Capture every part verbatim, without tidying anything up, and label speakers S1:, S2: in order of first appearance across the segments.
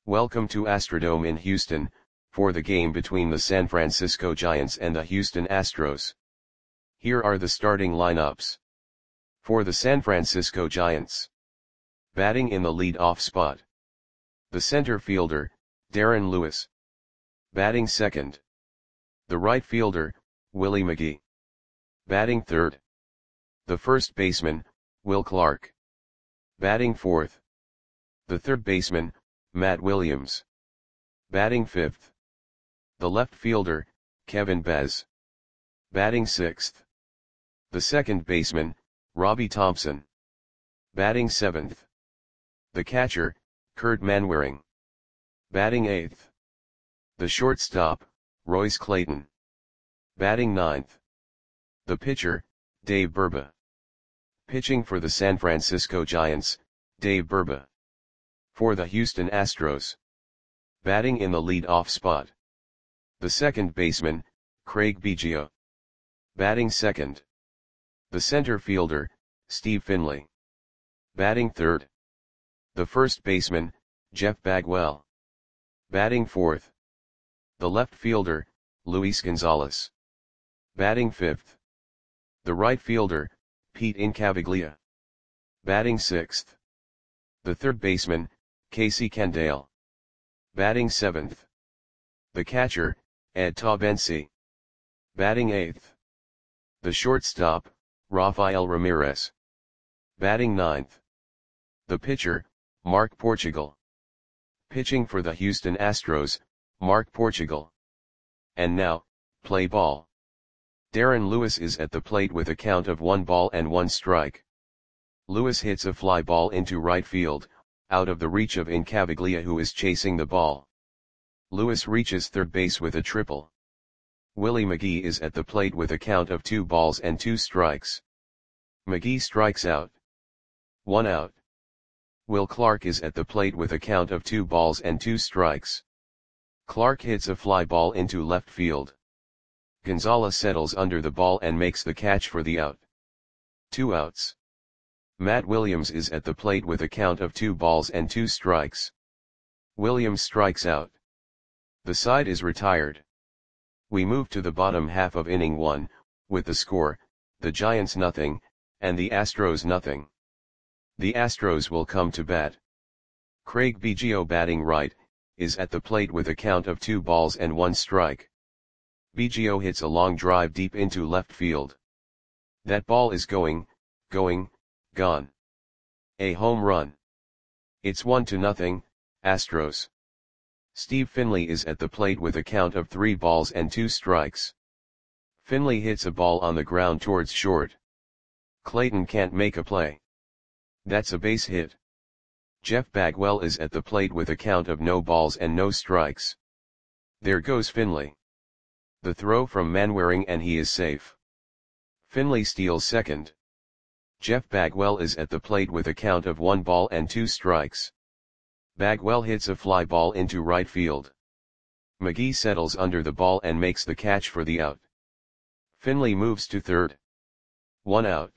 S1: Welcome to Astrodome in Houston, for the game between the San Francisco Giants and the Houston Astros. Here are the starting lineups. For the San Francisco Giants. Batting in the lead-off spot. The center fielder, Darren Lewis. Batting second. The right fielder, Willie McGee. Batting third. The first baseman, Will Clark. Batting fourth. The third baseman, Matt Williams. Batting fifth. The left fielder, Kevin Bez. Batting sixth. The second baseman, Robbie Thompson. Batting seventh. The catcher, Kurt Manwaring. Batting eighth. The shortstop, Royce Clayton. Batting ninth. The pitcher, Dave Burba. Pitching for the San Francisco Giants, Dave Burba. For the Houston Astros. Batting in the lead-off spot. The second baseman, Craig Biggio. Batting second. The center fielder, Steve Finley. Batting third. The first baseman, Jeff Bagwell. Batting fourth. The left fielder, Luis Gonzalez. Batting fifth. The right fielder, Pete Incaviglia. Batting sixth. The third baseman, Casey Candale. Batting seventh. The catcher, Ed Taubensee. Batting eighth. The shortstop, Rafael Ramirez. Batting ninth. The pitcher, Mark Portugal. Pitching for the Houston Astros, Mark Portugal. And now, play ball. Darren Lewis is at the plate with a count of one ball and one strike. Lewis hits a fly ball into right field, out of the reach of Incaviglia, who is chasing the ball. Lewis reaches third base with a triple. Willie McGee is at the plate with a count of two balls and two strikes. McGee strikes out. One out. Will Clark is at the plate with a count of two balls and two strikes. Clark hits a fly ball into left field. Gonzalez settles under the ball and makes the catch for the out. Two outs. Matt Williams is at the plate with a count of two balls and two strikes. Williams strikes out. The side is retired. We move to the bottom half of inning one, with the score, the Giants nothing, and the Astros nothing. The Astros will come to bat. Craig Biggio, batting right, is at the plate with a count of two balls and one strike. Biggio hits a long drive deep into left field. That ball is going, going, gone. A home run. It's one to nothing, Astros. Steve Finley is at the plate with a count of three balls and two strikes. Finley hits a ball on the ground towards short. Clayton can't make a play. That's a base hit. Jeff Bagwell is at the plate with a count of no balls and no strikes. There goes Finley. The throw from Manwaring, and he is safe. Finley steals second. Jeff Bagwell is at the plate with a count of one ball and two strikes. Bagwell hits a fly ball into right field. McGee settles under the ball and makes the catch for the out. Finley moves to third. One out.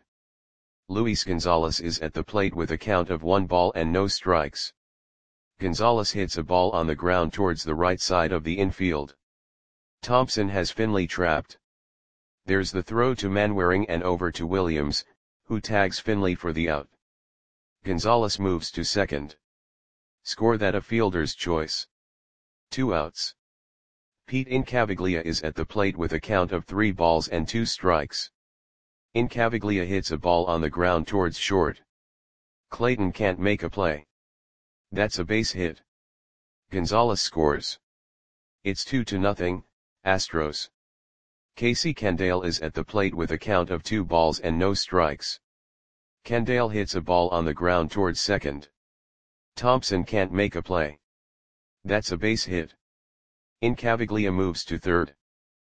S1: Luis Gonzalez is at the plate with a count of one ball and no strikes. Gonzalez hits a ball on the ground towards the right side of the infield. Thompson has Finley trapped. There's the throw to Manwaring and over to Williams, who tags Finley for the out. Gonzalez moves to second. Score that a fielder's choice. Two outs. Pete Incaviglia is at the plate with a count of three balls and two strikes. Incaviglia hits a ball on the ground towards short. Clayton can't make a play. That's a base hit. Gonzalez scores. It's two to nothing, Astros. Casey Candale is at the plate with a count of two balls and no strikes. Candale hits a ball on the ground towards second. Thompson can't make a play. That's a base hit. Incaviglia moves to third.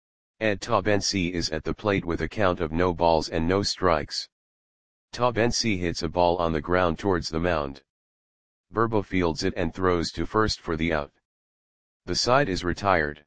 S1: Ed Taubensee is at the plate with a count of no balls and no strikes. Taubensee hits a ball on the ground towards the mound. Burba fields it and throws to first for the out. The side is retired.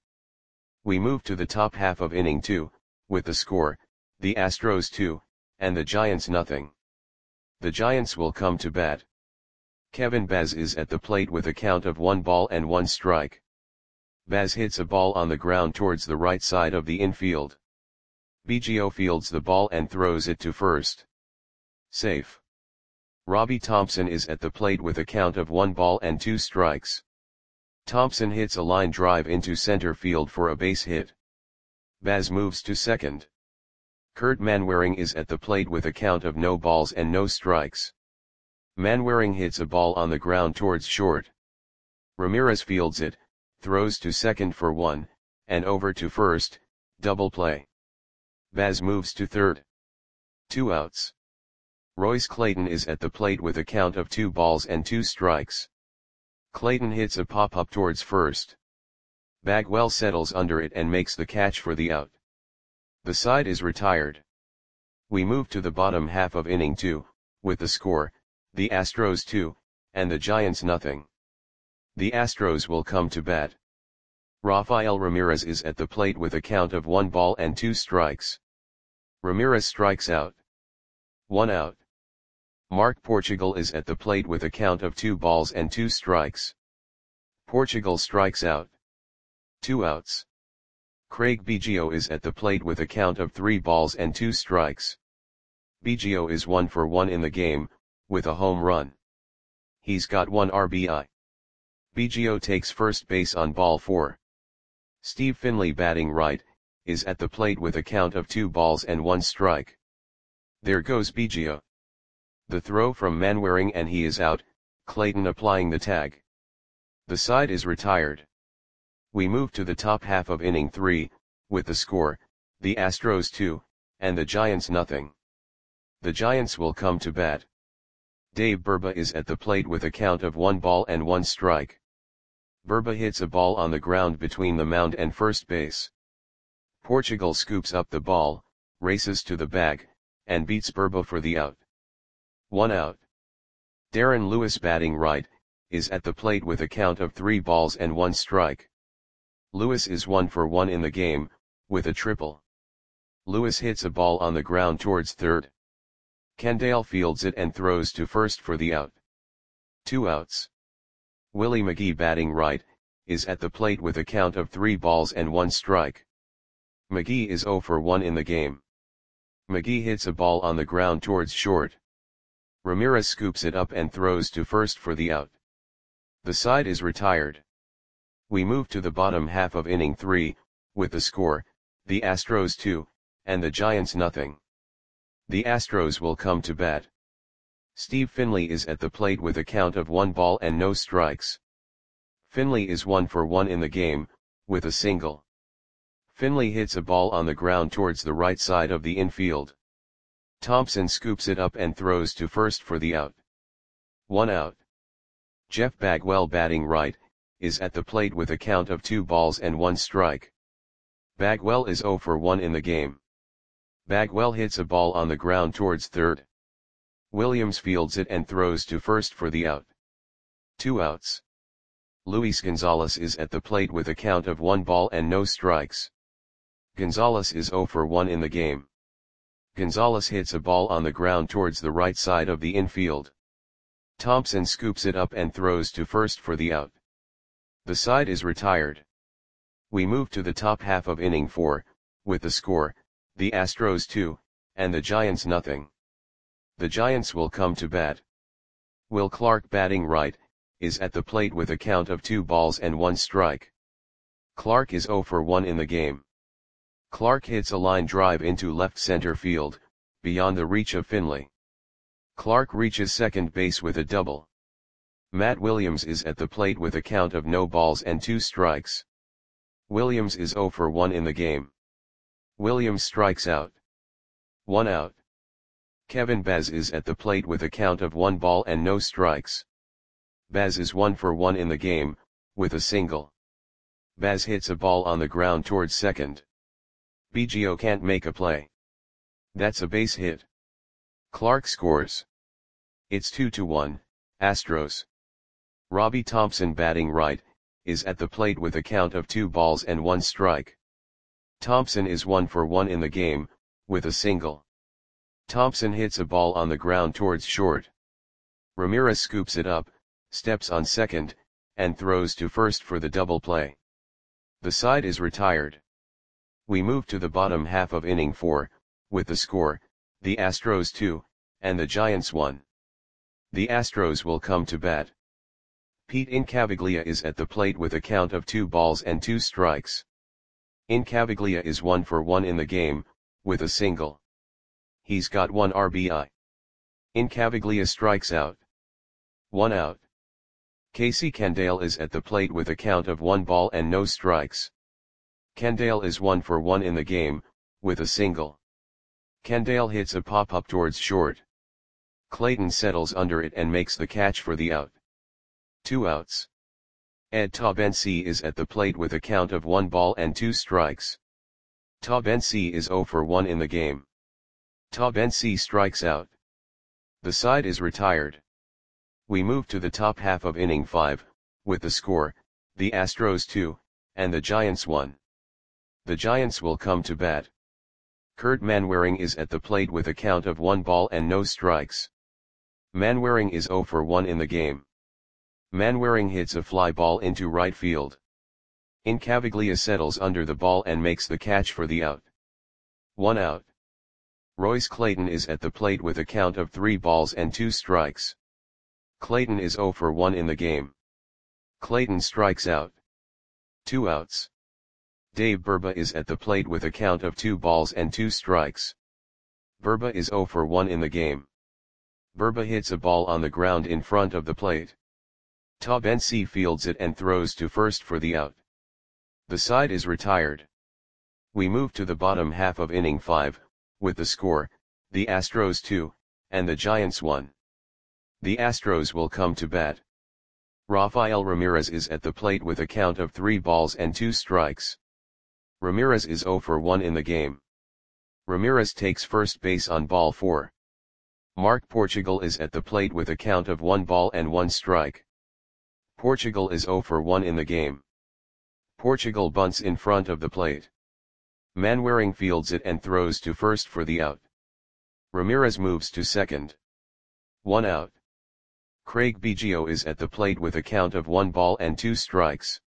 S1: We move to the top half of inning two, with the score, the Astros two, and the Giants nothing. The Giants will come to bat. Kevin Baz is at the plate with a count of one ball and one strike. Baz hits a ball on the ground towards the right side of the infield. Biggio fields the ball and throws it to first. Safe. Robbie Thompson is at the plate with a count of one ball and two strikes. Thompson hits a line drive into center field for a base hit. Baz moves to second. Kurt Manwaring is at the plate with a count of no balls and no strikes. Manwaring hits a ball on the ground towards short. Ramirez fields it, throws to second for one, and over to first, double play. Baz moves to third. Two outs. Royce Clayton is at the plate with a count of two balls and two strikes. Clayton hits a pop-up towards first. Bagwell settles under it and makes the catch for the out. The side is retired. We move to the bottom half of inning two, with the score, the Astros two, and the Giants nothing. The Astros will come to bat. Rafael Ramirez is at the plate with a count of one ball and two strikes. Ramirez strikes out. One out. Mark Portugal is at the plate with a count of two balls and two strikes. Portugal strikes out. Two outs. Craig Biggio is at the plate with a count of three balls and two strikes. Biggio is one for one in the game, with a home run. He's got one R B I. Biggio takes first base on ball four. Steve Finley, batting right, is at the plate with a count of two balls and one strike. There goes Biggio. The throw from Manwaring and he is out, Clayton applying the tag. The side is retired. We move to the top half of inning three, with the score, the Astros two, and the Giants nothing. The Giants will come to bat. Dave Burba is at the plate with a count of one ball and one strike. Burba hits a ball on the ground between the mound and first base. Portugal scoops up the ball, races to the bag, and beats Burba for the out. One out. Darren Lewis, batting right, is at the plate with a count of three balls and one strike. Lewis is one for one in the game, with a triple. Lewis hits a ball on the ground towards third. Kendall fields it and throws to first for the out. Two outs. Willie McGee, batting right, is at the plate with a count of three balls and one strike. McGee is zero for one in the game. McGee hits a ball on the ground towards short. Ramirez scoops it up and throws to first for the out. The side is retired. We move to the bottom half of inning three, with the score, the Astros two, and the Giants nothing. The Astros will come to bat. Steve Finley is at the plate with a count of one ball and no strikes. Finley is one for one in the game, with a single. Finley hits a ball on the ground towards the right side of the infield. Thompson scoops it up and throws to first for the out. One out. Jeff Bagwell, batting right, is at the plate with a count of two balls and one strike. Bagwell is zero for one in the game. Bagwell hits a ball on the ground towards third. Williams fields it and throws to first for the out. Two outs. Luis Gonzalez is at the plate with a count of one ball and no strikes. Gonzalez is zero for one in the game. Gonzalez hits a ball on the ground towards the right side of the infield. Thompson scoops it up and throws to first for the out. The side is retired. We move to the top half of inning four, with the score, the Astros two, and the Giants nothing. The Giants will come to bat. Will Clark, batting right, is at the plate with a count of two balls and one strike. Clark is zero for one in the game. Clark hits a line drive into left center field, beyond the reach of Finley. Clark reaches second base with a double. Matt Williams is at the plate with a count of no balls and two strikes. Williams is zero for one in the game. Williams strikes out. One out. Kevin Baz is at the plate with a count of one ball and no strikes. Baz is one for one in the game, with a single. Baz hits a ball on the ground towards second. Biggio can't make a play. That's a base hit. Clark scores. It's two to one, Astros. Robbie Thompson, batting right, is at the plate with a count of two balls and one strike. Thompson is one for one in the game, with a single. Thompson hits a ball on the ground towards short. Ramirez scoops it up, steps on second, and throws to first for the double play. The side is retired. We move to the bottom half of inning four, with the score, the Astros two, and the Giants one. The Astros will come to bat. Pete Incaviglia is at the plate with a count of two balls and two strikes. Incaviglia is one for one in the game, with a single. He's got one R B I. Incaviglia strikes out. One out. Casey Candale is at the plate with a count of one ball and no strikes. Candale is one for one in the game, with a single. Candale hits a pop-up towards short. Clayton settles under it and makes the catch for the out. Two outs. Ed Taubensee is at the plate with a count of one ball and two strikes. Taubensee is zero for one in the game. Taubensee strikes out. The side is retired. We move to the top half of inning five, with the score, the Astros two, and the Giants one. The Giants will come to bat. Kurt Manwaring is at the plate with a count of one ball and no strikes. Manwaring is zero for one in the game. Manwaring hits a fly ball into right field. Incaviglia settles under the ball and makes the catch for the out. One out. Royce Clayton is at the plate with a count of three balls and two strikes. Clayton is zero for one in the game. Clayton strikes out. Two outs. Dave Burba is at the plate with a count of two balls and two strikes. Burba is zero for one in the game. Burba hits a ball on the ground in front of the plate. Taubensee fields it and throws to first for the out. The side is retired. We move to the bottom half of inning five, with the score, the Astros two, and the Giants one. The Astros will come to bat. Rafael Ramirez is at the plate with a count of three balls and two strikes. Ramirez is zero for one in the game. Ramirez takes first base on ball four. Mark Portugal is at the plate with a count of one ball and one strike. Portugal is zero for one in the game. Portugal bunts in front of the plate. Manwaring fields it and throws to first for the out. Ramirez moves to second. One out. Craig Biggio is at the plate with a count of one ball and two strikes.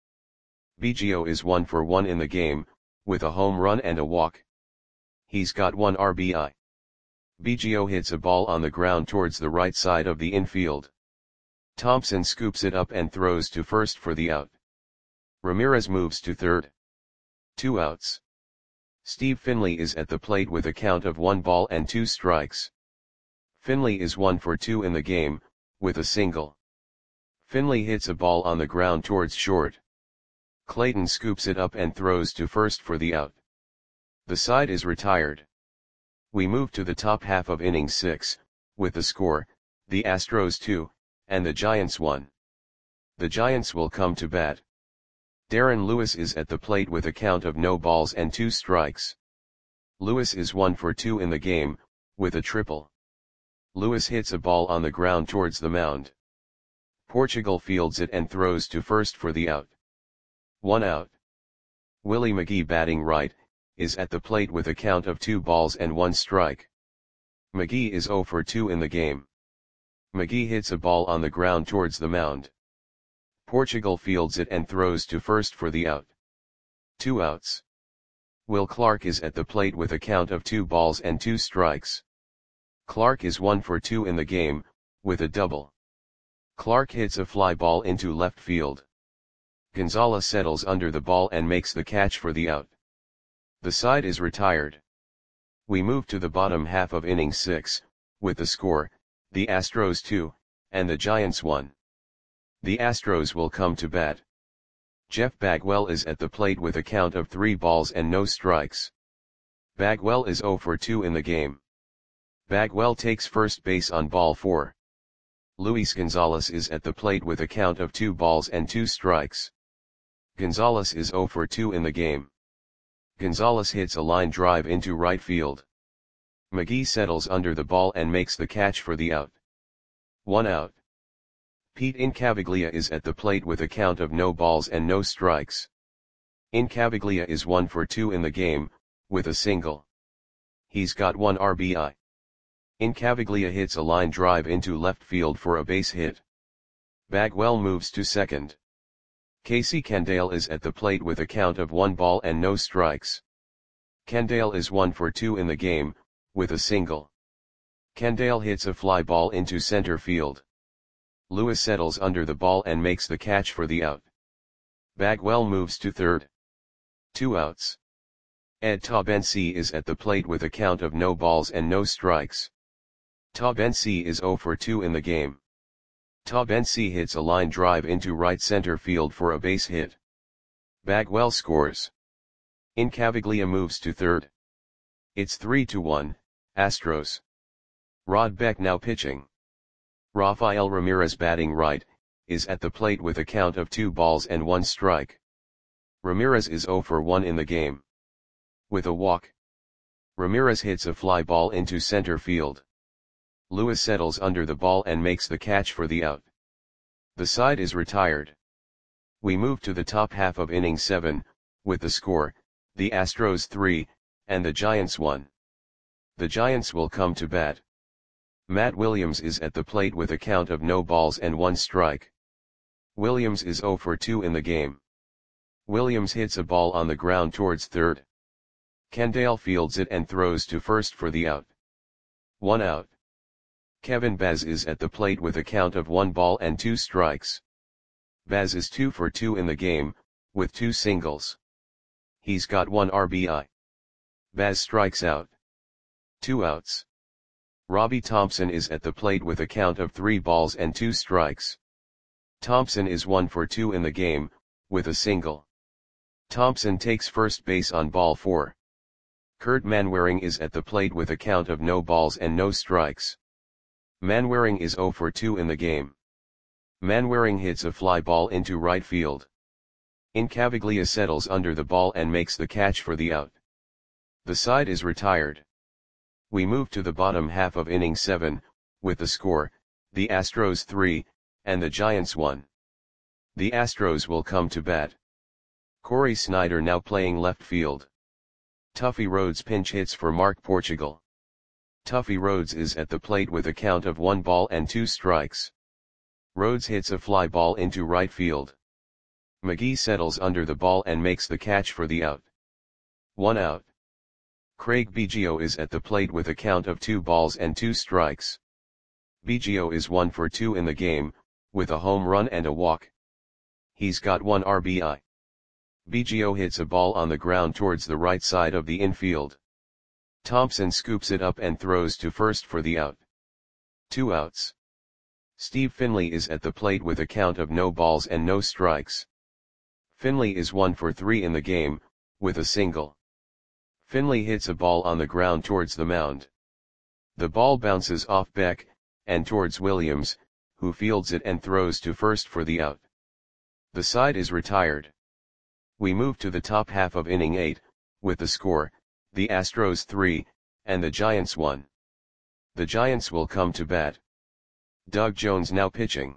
S1: Biggio is one for one in the game, with a home run and a walk. He's got one R B I. Biggio hits a ball on the ground towards the right side of the infield. Thompson scoops it up and throws to first for the out. Ramirez moves to third. Two outs. Steve Finley is at the plate with a count of one ball and two strikes. Finley is one for two in the game, with a single. Finley hits a ball on the ground towards short. Clayton scoops it up and throws to first for the out. The side is retired. We move to the top half of inning six, with the score, the Astros two, and the Giants one. The Giants will come to bat. Darren Lewis is at the plate with a count of no balls and two strikes. Lewis is one for two in the game, with a triple. Lewis hits a ball on the ground towards the mound. Portugal fields it and throws to first for the out. One out. Willie McGee, batting right, is at the plate with a count of two balls and one strike. McGee is zero for two in the game. McGee hits a ball on the ground towards the mound. Portugal fields it and throws to first for the out. Two outs. Will Clark is at the plate with a count of two balls and two strikes. Clark is one for two in the game, with a double. Clark hits a fly ball into left field. Gonzalez settles under the ball and makes the catch for the out. The side is retired. We move to the bottom half of inning six, with the score, the Astros two, and the Giants one. The Astros will come to bat. Jeff Bagwell is at the plate with a count of three balls and no strikes. Bagwell is zero for two in the game. Bagwell takes first base on ball four. Luis Gonzalez is at the plate with a count of two balls and two strikes. Gonzalez is zero for two in the game. Gonzalez hits a line drive into right field. McGee settles under the ball and makes the catch for the out. One out. Pete Incaviglia is at the plate with a count of no balls and no strikes. Incaviglia is one for two in the game, with a single. He's got one R B I. Incaviglia hits a line drive into left field for a base hit. Bagwell moves to second. Casey Candale is at the plate with a count of one ball and no strikes. Candale is one for two in the game, with a single. Candale hits a fly ball into center field. Lewis settles under the ball and makes the catch for the out. Bagwell moves to third. Two outs. Ed Taubensee is at the plate with a count of no balls and no strikes. Taubensee is zero for two in the game. Taubensee hits a line drive into right center field for a base hit. Bagwell scores. Incaviglia moves to third. It's three to one, Astros. Rod Beck now pitching. Rafael Ramirez batting right, is at the plate with a count of two balls and one strike. Ramirez is zero for one in the game. With a walk, Ramirez hits a fly ball into center field. Lewis settles under the ball and makes the catch for the out. The side is retired. We move to the top half of inning seven, with the score, the Astros three, and the Giants one. The Giants will come to bat. Matt Williams is at the plate with a count of no balls and one strike. Williams is zero for two in the game. Williams hits a ball on the ground towards third. Candale fields it and throws to first for the out. One out. Kevin Baz is at the plate with a count of one ball and two strikes. Baz is two for two in the game, with two singles. He's got one R B I. Baz strikes out. Two outs. Robbie Thompson is at the plate with a count of three balls and two strikes. Thompson is one for two in the game, with a single. Thompson takes first base on ball four. Kurt Manwaring is at the plate with a count of no balls and no strikes. Manwaring is zero for two in the game. Manwaring hits a fly ball into right field. Incaviglia settles under the ball and makes the catch for the out. The side is retired. We move to the bottom half of inning seven, with the score, the Astros three, and the Giants one. The Astros will come to bat. Corey Snyder now playing left field. Tuffy Rhodes pinch hits for Mark Portugal. Tuffy Rhodes is at the plate with a count of one ball and two strikes. Rhodes hits a fly ball into right field. McGee settles under the ball and makes the catch for the out. One out. Craig Biggio is at the plate with a count of two balls and two strikes. Biggio is one for two in the game, with a home run and a walk. He's got one R B I. Biggio hits a ball on the ground towards the right side of the infield. Thompson scoops it up and throws to first for the out. Two outs. Steve Finley is at the plate with a count of no balls and no strikes. Finley is one for three in the game, with a single. Finley hits a ball on the ground towards the mound. The ball bounces off Beck, and towards Williams, who fields it and throws to first for the out. The side is retired. We move to the top half of inning eight, with the score, the Astros three, and the Giants one. The Giants will come to bat. Doug Jones now pitching.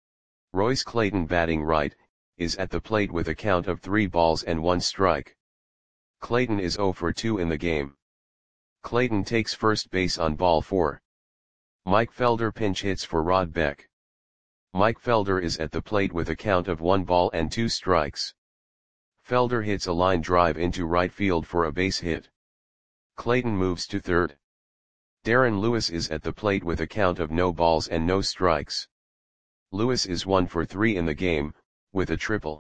S1: Royce Clayton batting right, is at the plate with a count of three balls and one strike. Clayton is zero for two in the game. Clayton takes first base on ball four. Mike Felder pinch hits for Rod Beck. Mike Felder is at the plate with a count of one ball and two strikes. Felder hits a line drive into right field for a base hit. Clayton moves to third. Darren Lewis is at the plate with a count of no balls and no strikes. Lewis is one for three in the game, with a triple.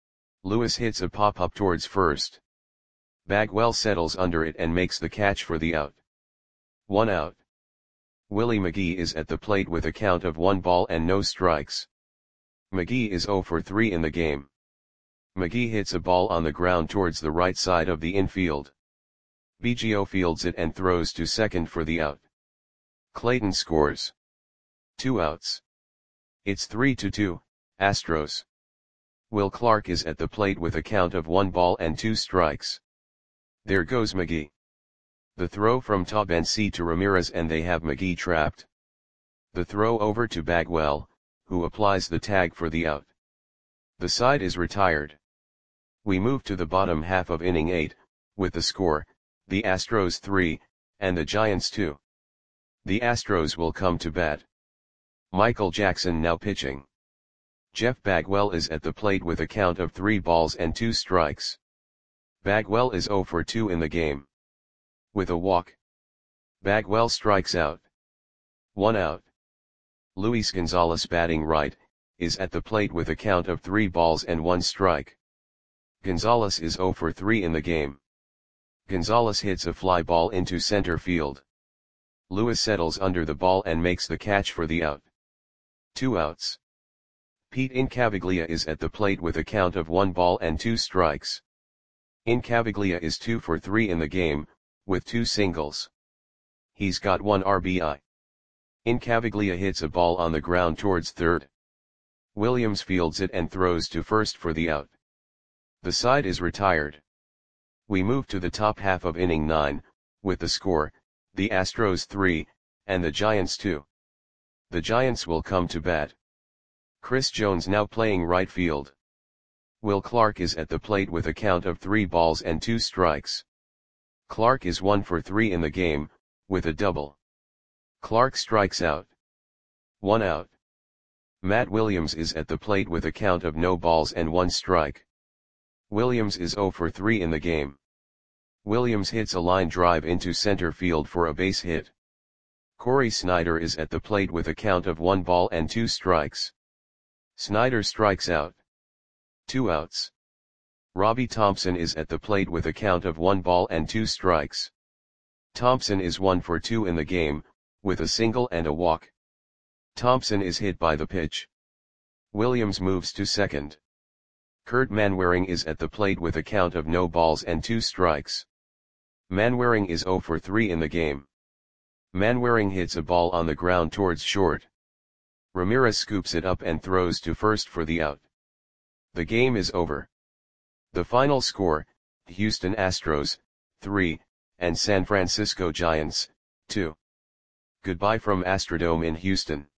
S1: Lewis hits a pop-up towards first. Bagwell settles under it and makes the catch for the out. One out. Willie McGee is at the plate with a count of one ball and no strikes. McGee is zero for three in the game. McGee hits a ball on the ground towards the right side of the infield. Biggio fields it and throws to second for the out. Clayton scores. Two outs. It's three to two, Astros. Will Clark is at the plate with a count of one ball and two strikes. There goes McGee. The throw from Taubensee to Ramirez and they have McGee trapped. The throw over to Bagwell, who applies the tag for the out. The side is retired. We move to the bottom half of inning eight, with the score, the Astros three, and the Giants two. The Astros will come to bat. Michael Jackson now pitching. Jeff Bagwell is at the plate with a count of three balls and two strikes. Bagwell is zero for two in the game. With a walk, Bagwell strikes out. One out. Luis Gonzalez, batting right, is at the plate with a count of three balls and one strike. Gonzalez is zero for three in the game. Gonzalez hits a fly ball into center field. Luis settles under the ball and makes the catch for the out. Two outs. Pete Incaviglia is at the plate with a count of one ball and two strikes. Incaviglia is two for three in the game, with two singles. He's got one R B I. Incaviglia hits a ball on the ground towards third. Williams fields it and throws to first for the out. The side is retired. We move to the top half of inning nine, with the score, the Astros three, and the Giants two. The Giants will come to bat. Chris Jones now playing right field. Will Clark is at the plate with a count of three balls and two strikes. Clark is one for three in the game, with a double. Clark strikes out. One out. Matt Williams is at the plate with a count of no balls and one strike. Williams is zero for three in the game. Williams hits a line drive into center field for a base hit. Corey Snyder is at the plate with a count of one ball and two strikes. Snyder strikes out. Two outs. Robbie Thompson is at the plate with a count of one ball and two strikes. Thompson is one for two in the game, with a single and a walk. Thompson is hit by the pitch. Williams moves to second. Kurt Manwaring is at the plate with a count of no balls and two strikes. Manwaring is zero for three in the game. Manwaring hits a ball on the ground towards short. Ramirez scoops it up and throws to first for the out. The game is over. The final score, Houston Astros, three, and San Francisco Giants, two. Goodbye from Astrodome in Houston.